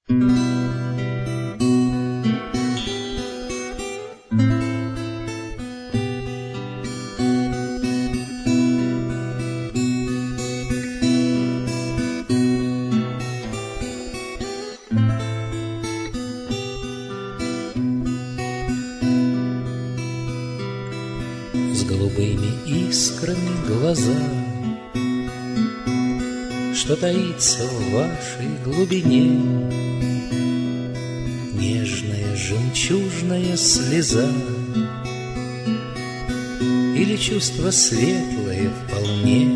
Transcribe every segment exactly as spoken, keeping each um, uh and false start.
С голубыми искрами глаза, что таится в вашей глубине, нежная жемчужная слеза или чувство светлое вполне,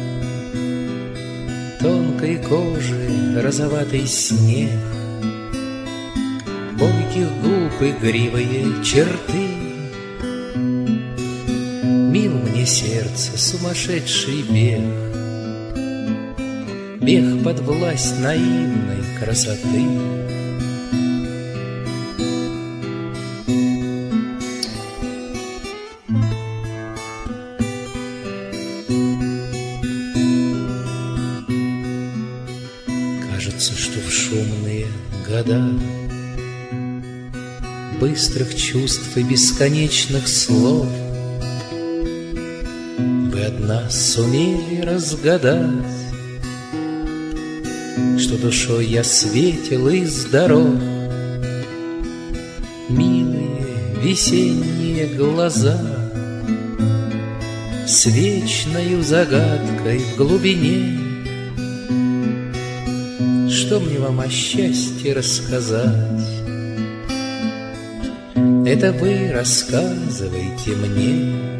тонкой кожи розоватый снег, бойких губ игривые черты. Мил мне сердце сумасшедший бег, бег под власть наивной красоты. Кажется, что в шумные года быстрых чувств и бесконечных слов вы одна сумели разгадать, что душой я светел и здоров. Милые весенние глаза с вечною загадкой в глубине. Что мне вам о счастье рассказать? Это вы рассказывайте мне.